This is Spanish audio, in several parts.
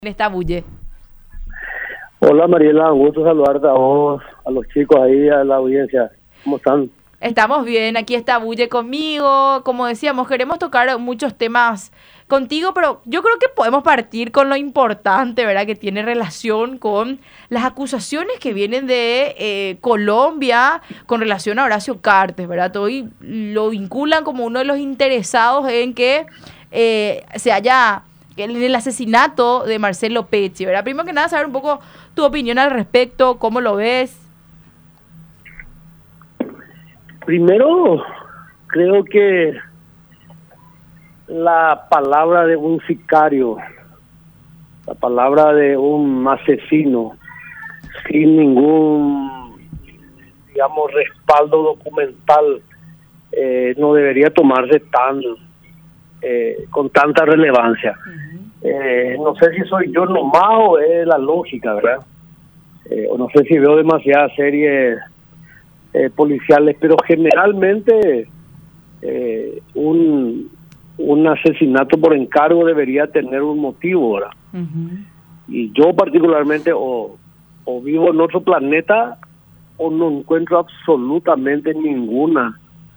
Esta bulle. Hola Mariela, un gusto saludarte a vos, a los chicos ahí, a la audiencia. ¿Cómo están? Estamos bien, aquí está Bulle conmigo. Como decíamos, queremos tocar muchos temas contigo, pero yo creo que podemos partir con lo importante, ¿verdad? Que tiene relación con las acusaciones que vienen de Colombia con relación a Horacio Cartes, ¿verdad? Hoy lo vinculan como uno de los interesados en que se haya en el asesinato de Marcelo Pecci, ¿verdad? Primero que nada, saber un poco tu opinión al respecto, cómo lo ves. Primero, creo que la palabra de un sicario, la palabra de un asesino, sin ningún, digamos, respaldo documental, no debería tomarse con tanta relevancia. No sé si soy yo nomás o es la lógica, ¿verdad? O no sé si veo demasiadas series policiales, pero generalmente un asesinato por encargo debería tener un motivo, ¿verdad? Y yo particularmente o vivo en otro planeta o no encuentro absolutamente ninguna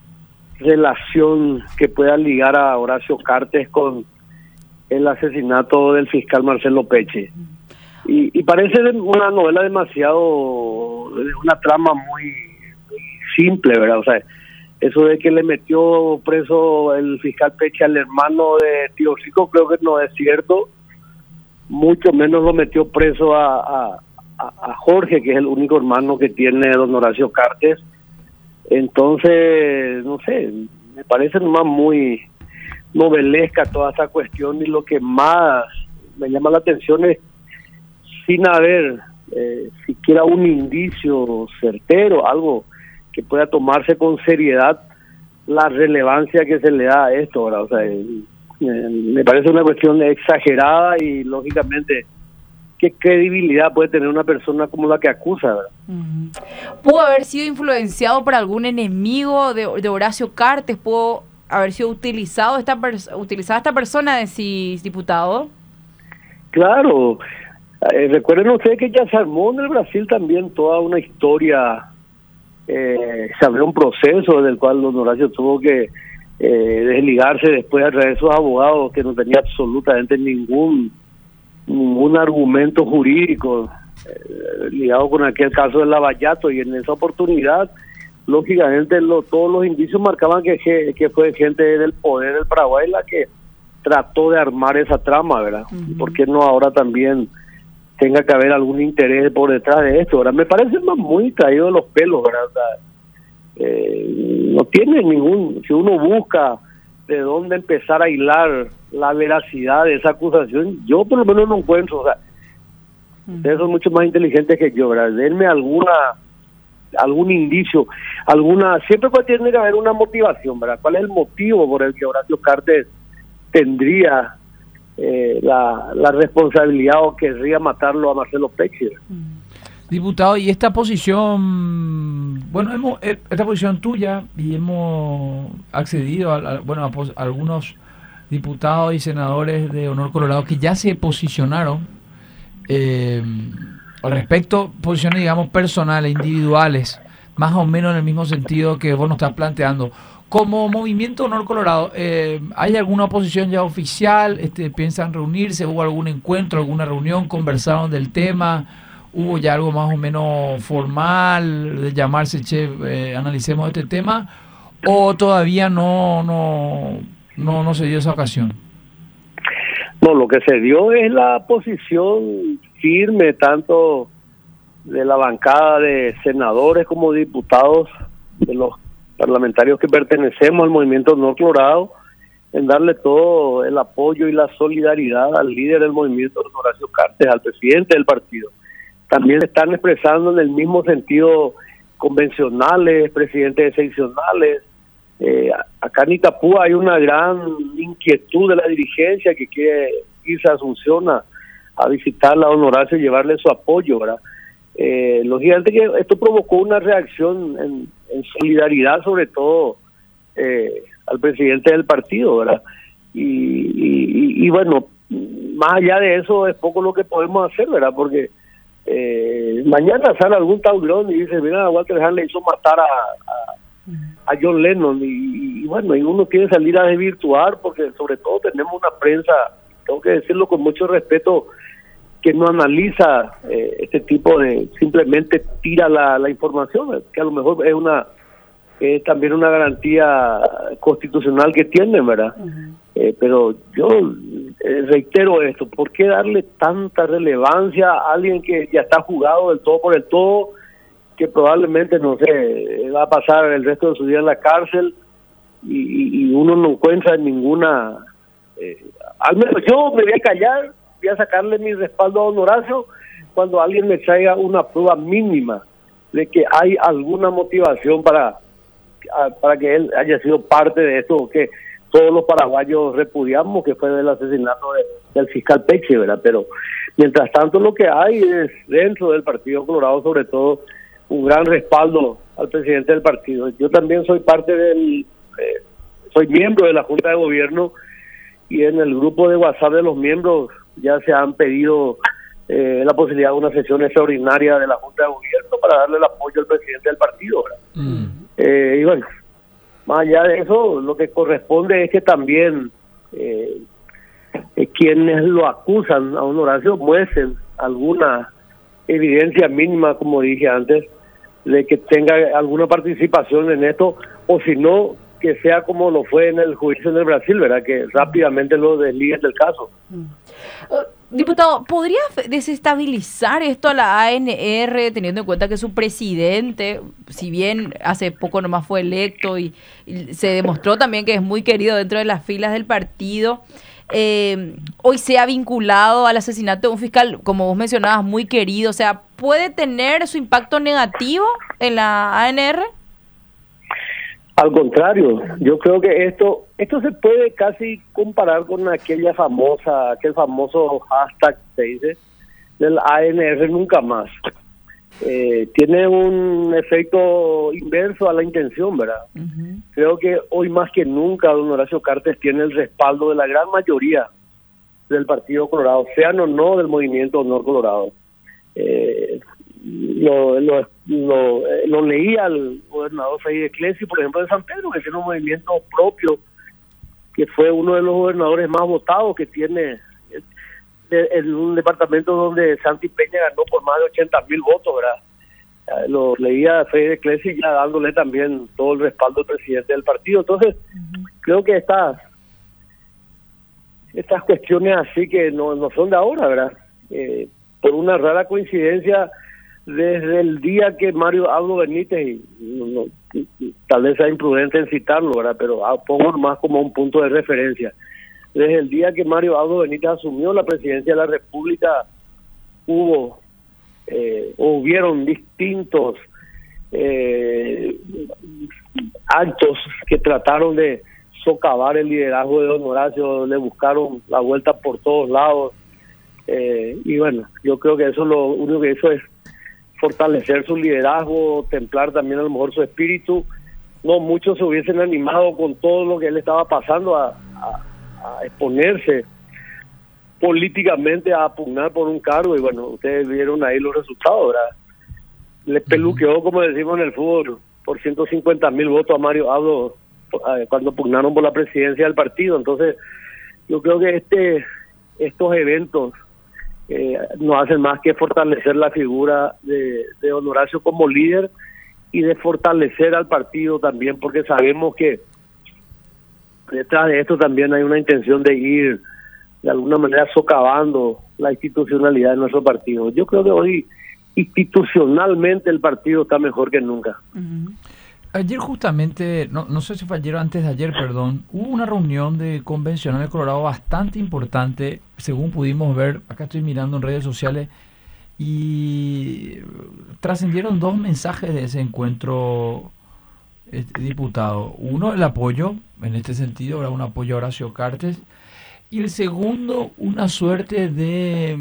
relación que pueda ligar a Horacio Cartes con el asesinato del fiscal Marcelo Pecci. Y parece una novela una trama muy simple, ¿verdad? O sea, eso de que le metió preso el fiscal Pecci al hermano de Tío Rico, creo que no es cierto. Mucho menos lo metió preso a Jorge, que es el único hermano que tiene don Horacio Cartes. Entonces, no sé, me parece nomás muy novelesca toda esta cuestión, y lo que más me llama la atención es, sin haber siquiera un indicio certero, algo que pueda tomarse con seriedad, la relevancia que se le da a esto, ¿verdad? O sea, me parece una cuestión exagerada y, lógicamente, ¿qué credibilidad puede tener una persona como la que acusa, verdad? ¿Pudo haber sido influenciado por algún enemigo de Horacio Cartes? ¿Pudo haber sido utilizada esta persona de sí, diputado? Claro. Recuerden ustedes que ya se armó en el Brasil también toda una historia, se abrió un proceso del cual don Horacio tuvo que desligarse después a través de sus abogados, que no tenía absolutamente ningún argumento jurídico ligado con aquel caso del Lavallato, y en esa oportunidad lógicamente todos los indicios marcaban que fue gente del poder del Paraguay la que trató de armar esa trama, ¿verdad? ¿Por qué no ahora también tenga que haber algún interés por detrás de esto, ¿verdad? Me parece muy traído de los pelos, ¿verdad? O sea, no tiene si uno busca de dónde empezar a hilar la veracidad de esa acusación, yo por lo menos no encuentro. O sea, ustedes son mucho más inteligentes que yo, ¿verdad? Denme algún indicio, siempre tiene que haber una motivación, ¿verdad? ¿Cuál es el motivo por el que Horacio Cartes tendría la responsabilidad o querría matarlo a Marcelo Pecci? Diputado, y esta posición, bueno, esta posición tuya, y hemos accedido a algunos diputados y senadores de Honor Colorado que ya se posicionaron al respecto, posiciones, digamos, personales, individuales, más o menos en el mismo sentido que vos nos estás planteando. Como Movimiento Honor Colorado, ¿hay alguna posición ya oficial? ¿Piensan reunirse? ¿Hubo algún encuentro, alguna reunión? ¿Conversaron del tema? ¿Hubo ya algo más o menos formal de llamarse, analicemos este tema? ¿O todavía no se dio esa ocasión? No, lo que se dio es la posición firme tanto de la bancada de senadores como diputados, de los parlamentarios que pertenecemos al Movimiento Honor Colorado, en darle todo el apoyo y la solidaridad al líder del movimiento, Horacio Cartes, al presidente del partido. También están expresando en el mismo sentido convencionales, presidentes seccionales. Acá en Itapúa hay una gran inquietud de la dirigencia que quiere irse a Asunción a visitarla a don Horacio y llevarle su apoyo, ¿verdad? Lógicamente que esto provocó una reacción en solidaridad, sobre todo al presidente del partido, ¿verdad? Y bueno, más allá de eso es poco lo que podemos hacer, ¿verdad? Porque mañana sale algún tablón y dice, mira, Walter Hahn le hizo matar a John Lennon y bueno, y uno quiere salir a desvirtuar porque sobre todo tenemos una prensa, tengo que decirlo con mucho respeto, que no analiza este tipo de, simplemente tira la información, que a lo mejor es también una garantía constitucional que tienen, ¿verdad? Pero yo reitero esto, ¿por qué darle tanta relevancia a alguien que ya está jugado del todo por el todo, que probablemente, no sé, va a pasar el resto de su vida en la cárcel y uno no encuentra ninguna... al menos yo me voy a callar, voy a sacarle mi respaldo a don Horacio cuando alguien me traiga una prueba mínima de que hay alguna motivación para que él haya sido parte de esto que todos los paraguayos repudiamos, que fue del asesinato del fiscal Pecci, ¿verdad? Pero mientras tanto lo que hay es dentro del Partido Colorado, sobre todo, un gran respaldo al presidente del partido. Yo también soy soy miembro de la Junta de Gobierno y en el grupo de WhatsApp de los miembros ya se han pedido la posibilidad de una sesión extraordinaria de la Junta de Gobierno para darle el apoyo al presidente del partido, ¿verdad? Y bueno, más allá de eso, lo que corresponde es que también quienes lo acusan a don Horacio muestren alguna evidencia mínima, como dije antes, de que tenga alguna participación en esto, o si no, que sea como lo fue en el juicio en el Brasil, ¿verdad? Que rápidamente lo desliguen del caso. Diputado, ¿podría desestabilizar esto a la ANR teniendo en cuenta que su presidente, si bien hace poco nomás fue electo y se demostró también que es muy querido dentro de las filas del partido, hoy sea vinculado al asesinato de un fiscal, como vos mencionabas, muy querido? O sea, ¿puede tener su impacto negativo en la ANR? Al contrario, yo creo que esto se puede casi comparar con aquel famoso hashtag, se dice, del ANR nunca más. Tiene un efecto inverso a la intención, ¿verdad? Creo que hoy más que nunca don Horacio Cartes tiene el respaldo de la gran mayoría del Partido Colorado, sean o no del Movimiento Honor Colorado. Lo leía el gobernador Frei Clesi, por ejemplo, de San Pedro, que tiene un movimiento propio, que fue uno de los gobernadores más votados que tiene en un departamento donde Santi Peña ganó por más de 80,000 votos, ¿verdad? Lo leía Frei Clesi ya dándole también todo el respaldo al presidente del partido. Entonces, creo que estas cuestiones así que no son de ahora, ¿verdad? Por una rara coincidencia, desde el día que Mario Abdo Benítez, tal vez sea imprudente en citarlo, ¿verdad? Pero pongo más como un punto de referencia. Desde el día que Mario Abdo Benítez asumió la presidencia de la República, hubieron distintos actos que trataron de socavar el liderazgo de don Horacio, le buscaron la vuelta por todos lados, y bueno, yo creo que eso lo único que hizo es fortalecer su liderazgo, templar también a lo mejor su espíritu. No muchos se hubiesen animado con todo lo que él estaba pasando a exponerse políticamente, a pugnar por un cargo, y bueno, ustedes vieron ahí los resultados, ¿verdad? Le peluqueó, como decimos en el fútbol, por 150,000 votos a Mario Abdo cuando pugnaron por la presidencia del partido. Entonces, yo creo que estos eventos no hacen más que fortalecer la figura de don Horacio como líder y de fortalecer al partido también, porque sabemos que detrás de esto también hay una intención de ir de alguna manera socavando la institucionalidad de nuestro partido. Yo creo que hoy institucionalmente el partido está mejor que nunca. Ayer justamente, no sé si fue ayer o antes de ayer, perdón, hubo una reunión de convencional de Colorado bastante importante, según pudimos ver, acá estoy mirando en redes sociales, y trascendieron dos mensajes de ese encuentro, diputado. Uno, el apoyo, en este sentido, era un apoyo a Horacio Cartes, y el segundo, una suerte de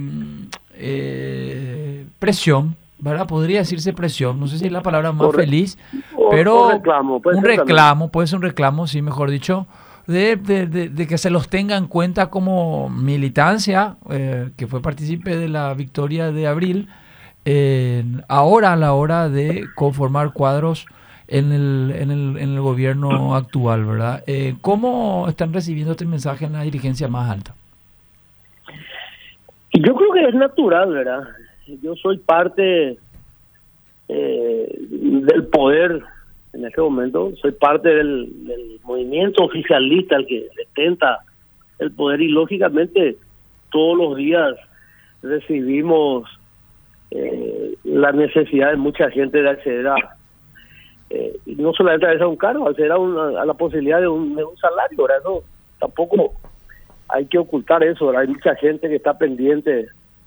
presión, ¿verdad? Podría decirse presión, no sé si es la palabra más feliz, pero reclamo, puede ser un reclamo, sí, mejor dicho, de que se los tenga en cuenta como militancia, que fue partícipe de la victoria de abril, ahora a la hora de conformar cuadros en el gobierno actual, ¿verdad? ¿Cómo están recibiendo este mensaje en la dirigencia más alta? Yo creo que es natural, ¿verdad? Yo soy parte del poder en este momento, soy parte del movimiento oficialista al que detenta el poder, y lógicamente todos los días recibimos la necesidad de mucha gente de acceder y no solamente a un cargo, acceder a la posibilidad de un salario, ¿verdad? Eso tampoco hay que ocultar eso, ¿verdad? Hay mucha gente que está pendiente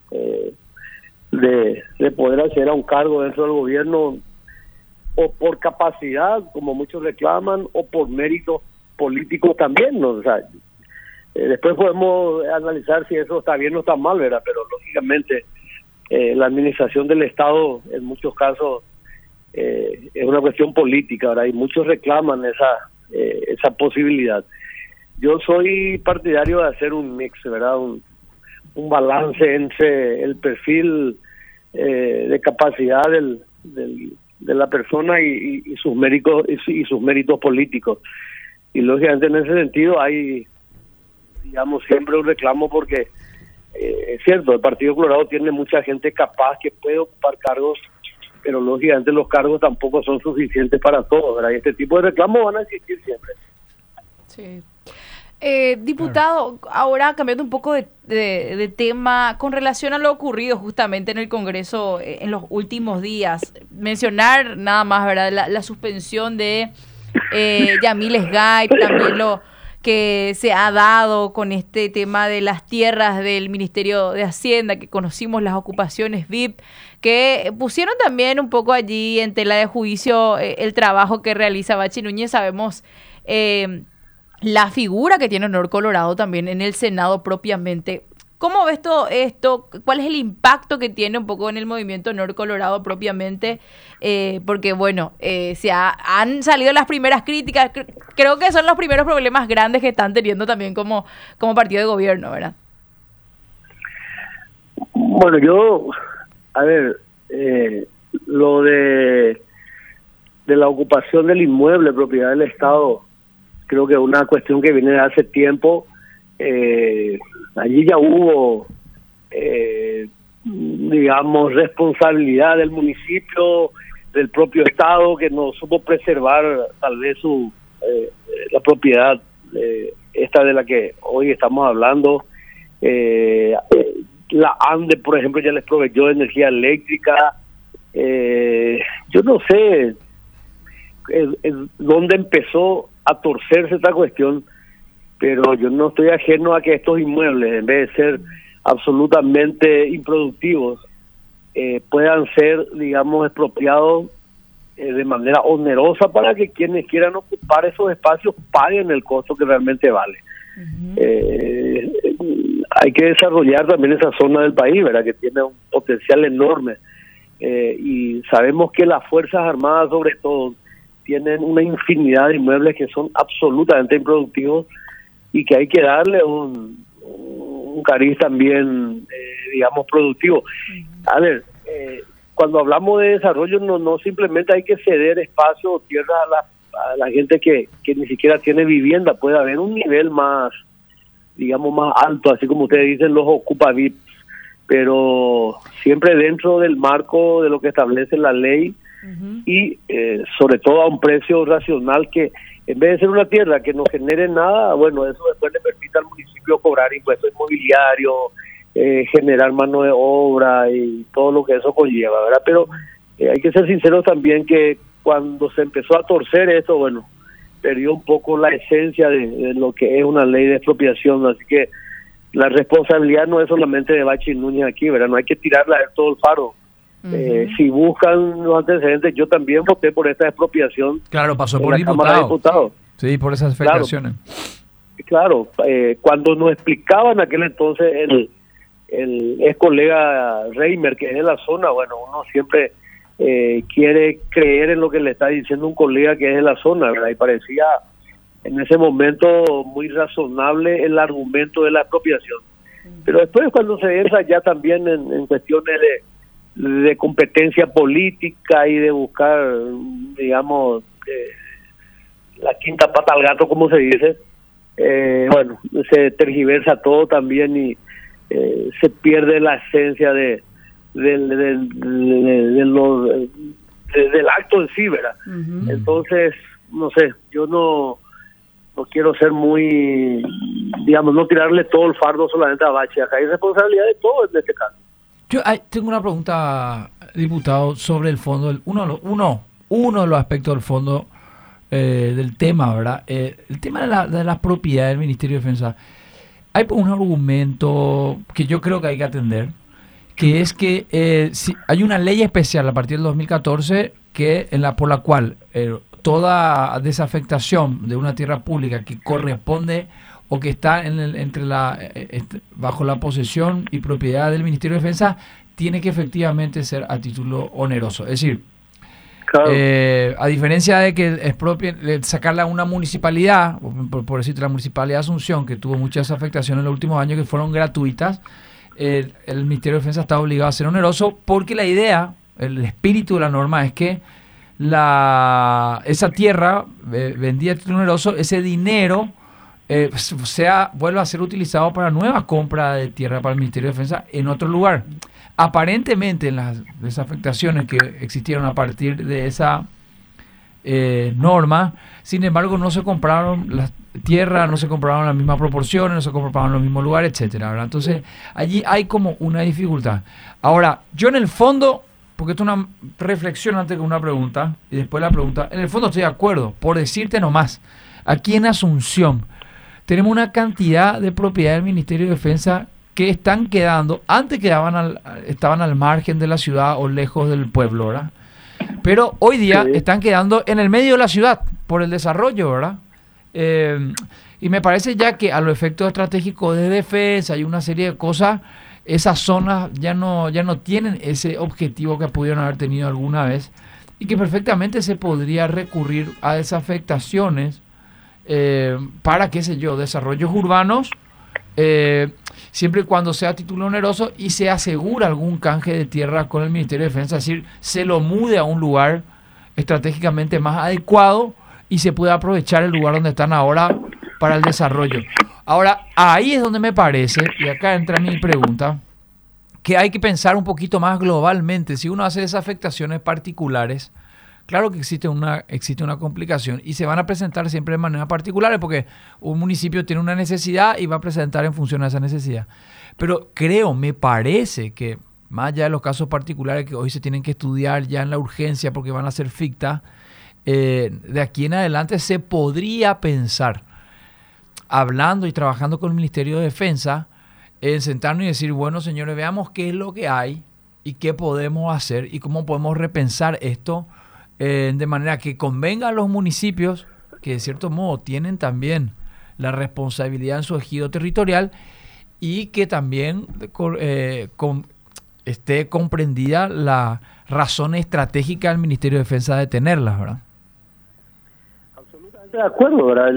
de poder acceder a un cargo dentro del gobierno, o por capacidad, como muchos reclaman, o por méritos políticos también, ¿no? O sea, después podemos analizar si eso está bien o está mal, ¿verdad? Pero lógicamente la administración del Estado en muchos casos es una cuestión política, ¿verdad? Y muchos reclaman esa posibilidad. Yo soy partidario de hacer un mix, ¿verdad? Un balance entre el perfil de capacidad de la persona y sus méritos y sus méritos políticos. Y lógicamente en ese sentido hay, digamos, siempre un reclamo, porque es cierto, el Partido Colorado tiene mucha gente capaz que puede ocupar cargos, pero lógicamente los cargos tampoco son suficientes para todos, ¿verdad? Y este tipo de reclamos van a existir siempre. Sí. Diputado, ahora cambiando un poco de tema, con relación a lo ocurrido justamente en el Congreso en los últimos días, mencionar nada más, ¿verdad? La suspensión de Yamil Sgaip, también lo que se ha dado con este tema de las tierras del Ministerio de Hacienda, que conocimos las ocupaciones VIP, que pusieron también un poco allí en tela de juicio el trabajo que realiza Bachi Núñez. Sabemos la figura que tiene Honor Colorado también en el Senado propiamente. ¿Cómo ves todo esto? ¿Cuál es el impacto que tiene un poco en el movimiento Honor Colorado propiamente? Porque, bueno, han salido las primeras críticas. Creo que son los primeros problemas grandes que están teniendo también como partido de gobierno, ¿verdad? Bueno, lo de la ocupación del inmueble, propiedad del Estado, creo que es una cuestión que viene de hace tiempo. Allí ya hubo, digamos, responsabilidad del municipio, del propio Estado, que no supo preservar tal vez la propiedad esta de la que hoy estamos hablando. La ANDE, por ejemplo, ya les proveyó energía eléctrica. Yo no sé dónde empezó a torcerse esta cuestión, pero yo no estoy ajeno a que estos inmuebles, en vez de ser absolutamente improductivos, puedan ser, digamos, expropiados de manera onerosa para que quienes quieran ocupar esos espacios paguen el costo que realmente vale. Hay que desarrollar también esa zona del país, ¿verdad?, que tiene un potencial enorme, y sabemos que las Fuerzas Armadas, sobre todo, tienen una infinidad de inmuebles que son absolutamente improductivos y que hay que darle un cariz también, digamos, productivo. A ver, cuando hablamos de desarrollo, no simplemente hay que ceder espacio o tierra a la gente que ni siquiera tiene vivienda. Puede haber un nivel más, digamos, más alto, así como ustedes dicen, los ocupa VIP, pero siempre dentro del marco de lo que establece la ley, y sobre todo a un precio racional, que en vez de ser una tierra que no genere nada, bueno, eso después le permite al municipio cobrar impuestos inmobiliarios, generar mano de obra y todo lo que eso conlleva, ¿verdad? Pero hay que ser sinceros también que cuando se empezó a torcer esto, bueno, perdió un poco la esencia de lo que es una ley de expropiación, así que la responsabilidad no es solamente de Bachi Núñez aquí, ¿verdad? No hay que tirarla de todo el faro. Si buscan los antecedentes, yo también voté por esta expropiación. Claro, pasó por diputado. Sí, por esas federaciones. Claro, cuando nos explicaban en aquel entonces el ex colega Reimer, que es de la zona, bueno, uno siempre quiere creer en lo que le está diciendo un colega que es de la zona, ¿verdad? Y parecía en ese momento muy razonable el argumento de la expropiación. Pero después, cuando se entra ya también en cuestiones de competencia política y de buscar, digamos, la quinta pata al gato, como se dice, bueno, se tergiversa todo también y se pierde la esencia del acto en sí, ¿verdad? Uh-huh. Entonces, no sé, yo no quiero ser muy, digamos, no tirarle todo el fardo solamente a Bachi. Acá hay responsabilidad de todo en este caso. Yo tengo una pregunta, diputado, sobre el fondo, uno de los aspectos del fondo del tema, ¿verdad? El tema de la propiedad del Ministerio de Defensa. Hay un argumento que yo creo que hay que atender, que es que si hay una ley especial a partir del 2014 por la cual toda desafectación de una tierra pública que corresponde o que está bajo la posesión y propiedad del Ministerio de Defensa tiene que efectivamente ser a título oneroso. Es decir, claro, a diferencia de que sacarla a una municipalidad, por decirte, la Municipalidad de Asunción, que tuvo muchas afectaciones en los últimos años que fueron gratuitas, el Ministerio de Defensa está obligado a ser oneroso porque la idea, el espíritu de la norma es que esa tierra vendida a título oneroso, ese dinero vuelva a ser utilizado para nueva compra de tierra para el Ministerio de Defensa en otro lugar. Aparentemente, en las desafectaciones que existieron a partir de esa norma, sin embargo, no se compraron las tierras, no se compraron las mismas proporciones, no se compraron los mismos lugares, etcétera, ¿verdad? Entonces, allí hay como una dificultad. Ahora, yo en el fondo, porque esto es una reflexión antes que una pregunta, y después la pregunta, en el fondo estoy de acuerdo, por decirte nomás, aquí en Asunción tenemos una cantidad de propiedad del Ministerio de Defensa que están quedando, antes estaban al margen de la ciudad o lejos del pueblo, ¿verdad? Pero hoy día sí, están quedando en el medio de la ciudad por el desarrollo, ¿verdad? Y me parece ya que a los efectos estratégicos de defensa y una serie de cosas, esas zonas ya no tienen ese objetivo que pudieron haber tenido alguna vez y que perfectamente se podría recurrir a desafectaciones para, qué sé yo, desarrollos urbanos, siempre y cuando sea título oneroso y se asegura algún canje de tierra con el Ministerio de Defensa, es decir, se lo mude a un lugar estratégicamente más adecuado y se puede aprovechar el lugar donde están ahora para el desarrollo. Ahora, ahí es donde me parece, y acá entra mi pregunta, que hay que pensar un poquito más globalmente. Si uno hace desafectaciones particulares, claro que existe una complicación y se van a presentar siempre de manera particular porque un municipio tiene una necesidad y va a presentar en función a esa necesidad. Pero me parece que más allá de los casos particulares que hoy se tienen que estudiar ya en la urgencia porque van a ser ficta, de aquí en adelante se podría pensar, hablando y trabajando con el Ministerio de Defensa, en sentarnos y decir, bueno, señores, veamos qué es lo que hay y qué podemos hacer y cómo podemos repensar esto de manera que convenga a los municipios que de cierto modo tienen también la responsabilidad en su ejido territorial y que también esté comprendida la razón estratégica del Ministerio de Defensa de tenerlas, ¿verdad? Absolutamente de acuerdo, ¿verdad?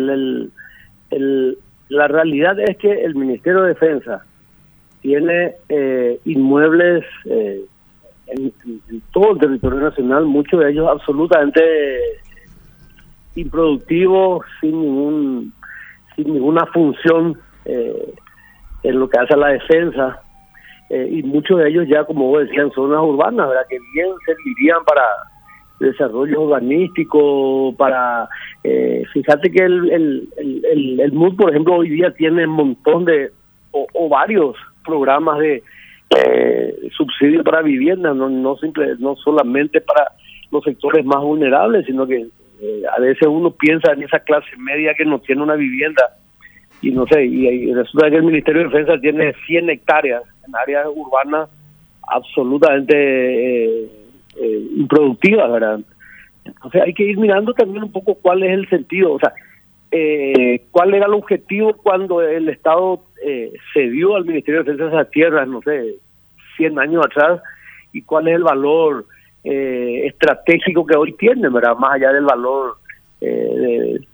La realidad es que el Ministerio de Defensa tiene inmuebles en todo el territorio nacional, muchos de ellos absolutamente improductivos, sin ninguna función en lo que hace a la defensa, y muchos de ellos ya, como vos decías, en zonas urbanas, ¿verdad?, que bien servirían para desarrollo urbanístico, para fíjate que el MUD, por ejemplo, hoy día tiene un montón de o varios programas de subsidio para vivienda, no solamente para los sectores más vulnerables, sino que a veces uno piensa en esa clase media que no tiene una vivienda y no sé, y resulta que el Ministerio de Defensa tiene 100 hectáreas en áreas urbanas absolutamente improductivas, ¿verdad? Entonces hay que ir mirando también un poco cuál es el sentido, o sea, cuál era el objetivo cuando el Estado cedió al Ministerio de Defensa esas tierras, no sé, 100 años atrás, y cuál es el valor estratégico que hoy tiene, ¿verdad? Más allá del valor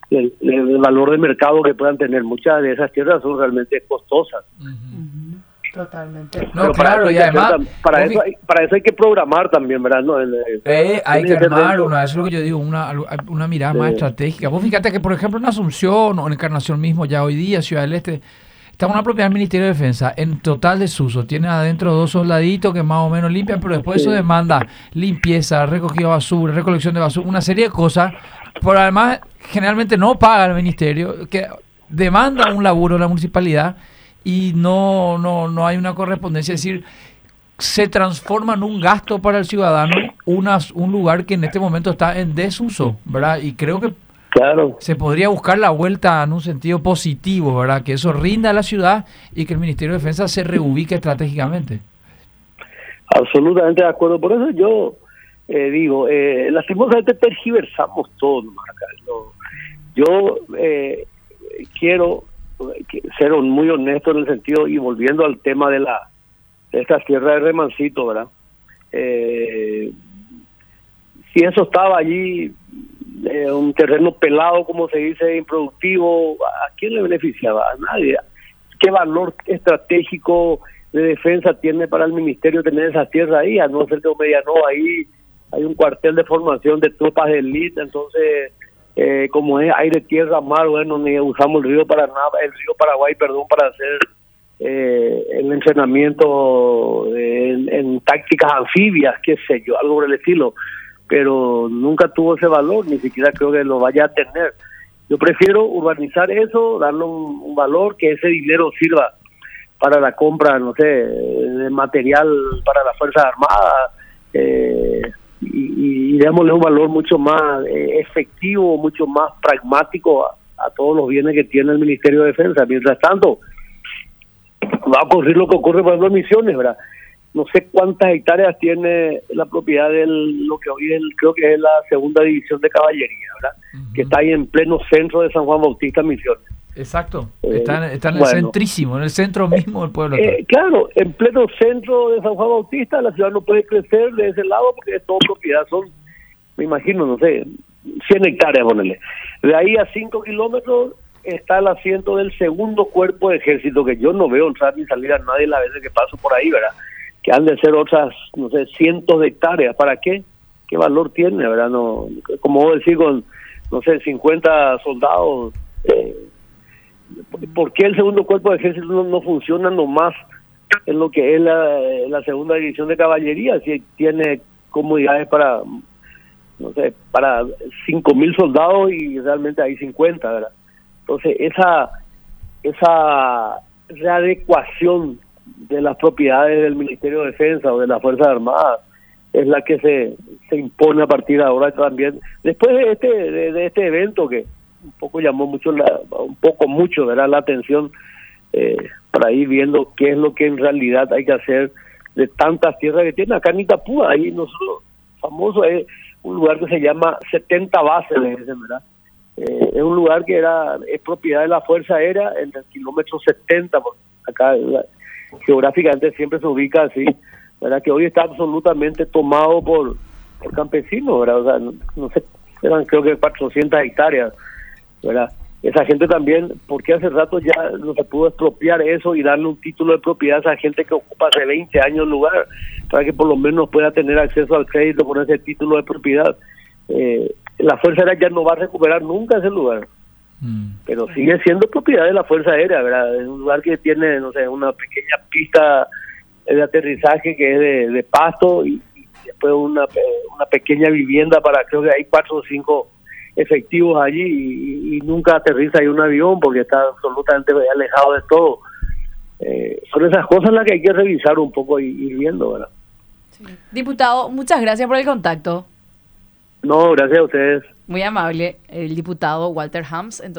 el valor de mercado que puedan tener. Muchas de esas tierras son realmente costosas. Totalmente. No, Pero claro, y además... para eso hay que programar también, ¿verdad? ¿No? Hay que armar eso es lo que yo digo, una mirada más estratégica. Vos fíjate que, por ejemplo, en Asunción o en Encarnación mismo, ya hoy día, Ciudad del Este, está una propiedad del Ministerio de Defensa en total desuso. Tiene adentro 2 soldaditos que más o menos limpian, pero después eso demanda limpieza, recogido de basura, recolección de basura, una serie de cosas. Pero además, generalmente no paga el Ministerio, que demanda un laburo de la municipalidad y no hay una correspondencia. Es decir, se transforma en un gasto para el ciudadano un lugar que en este momento está en desuso, ¿verdad? Y creo que claro, se podría buscar la vuelta en un sentido positivo, ¿verdad? Que eso rinda a la ciudad y que el Ministerio de Defensa se reubique estratégicamente. absolutamente de acuerdo. Por eso yo digo, lastimosamente tergiversamos todo, Marca. Yo quiero ser muy honesto en el sentido, y volviendo al tema de esta tierra de Remancito, ¿verdad? Si eso estaba allí, un terreno pelado, como se dice, improductivo, ¿a quién le beneficiaba? A nadie. ¿Qué valor estratégico de defensa tiene para el ministerio tener esas tierras ahí? A no ser que ahí hay un cuartel de formación de tropas de élite, entonces como es aire, tierra, mar, bueno, ni usamos el río Paraguay, para hacer el entrenamiento en tácticas anfibias, qué sé yo, algo por el estilo, pero nunca tuvo ese valor, ni siquiera creo que lo vaya a tener. Yo prefiero urbanizar eso, darle un valor, que ese dinero sirva para la compra, no sé, de material para las Fuerzas Armadas, y démosle un valor mucho más efectivo, mucho más pragmático a todos los bienes que tiene el Ministerio de Defensa. Mientras tanto, va a ocurrir lo que ocurre, por ejemplo, en Misiones, ¿verdad? No sé cuántas hectáreas tiene la propiedad de lo que hoy creo que es la segunda división de caballería, ¿verdad? Que está ahí en pleno centro de San Juan Bautista, Misiones. Exacto, está en el centrísimo, en el centro mismo del pueblo. Claro, en pleno centro de San Juan Bautista, la ciudad no puede crecer de ese lado porque es toda propiedad, son, me imagino, no sé, 100 hectáreas, ponele. De ahí a 5 kilómetros está el asiento del segundo cuerpo de ejército, que yo no veo entrar ni salir a nadie las veces que paso por ahí, ¿verdad? Que han de ser otras, no sé, cientos de hectáreas. ¿Para qué? ¿Qué valor tiene, verdad? No, como vos decís, con, no sé, 50 soldados, ¿por qué el segundo cuerpo de ejército no funciona nomás en lo que es la segunda división de caballería? Si tiene comodidades para, no sé, para 5.000 soldados y realmente hay 50, ¿verdad? Entonces, esa readecuación de las propiedades del Ministerio de Defensa o de las Fuerzas Armadas es la que se impone a partir de ahora también. Después de este evento que un poco llamó mucho ¿verdad? La atención, para ir viendo qué es lo que en realidad hay que hacer de tantas tierras que tiene acá en Itapúa. Ahí nosotros, famoso, es un lugar que se llama 70 bases, ¿verdad? Es un lugar que es propiedad de la Fuerza Aérea en el kilómetro 70, acá geográficamente siempre se ubica así, ¿verdad? Que hoy está absolutamente tomado por campesinos, ¿verdad? O sea, no sé, eran creo que 400 hectáreas, ¿verdad? Esa gente también, porque hace rato ya no se pudo expropiar eso y darle un título de propiedad a esa gente que ocupa hace 20 años el lugar, para que por lo menos pueda tener acceso al crédito con ese título de propiedad. La Fuerza Aérea ya no va a recuperar nunca ese lugar, pero sigue siendo propiedad de la Fuerza Aérea, ¿verdad? Es un lugar que tiene, no sé, una pequeña pista de aterrizaje que es de pasto y después una pequeña vivienda para, creo que hay 4 o 5 efectivos allí y nunca aterriza ahí un avión porque está absolutamente alejado de todo. Son esas cosas las que hay que revisar un poco y ir viendo, ¿verdad? Sí. Diputado, muchas gracias por el contacto. No, gracias a ustedes. Muy amable, el diputado Walter Hams.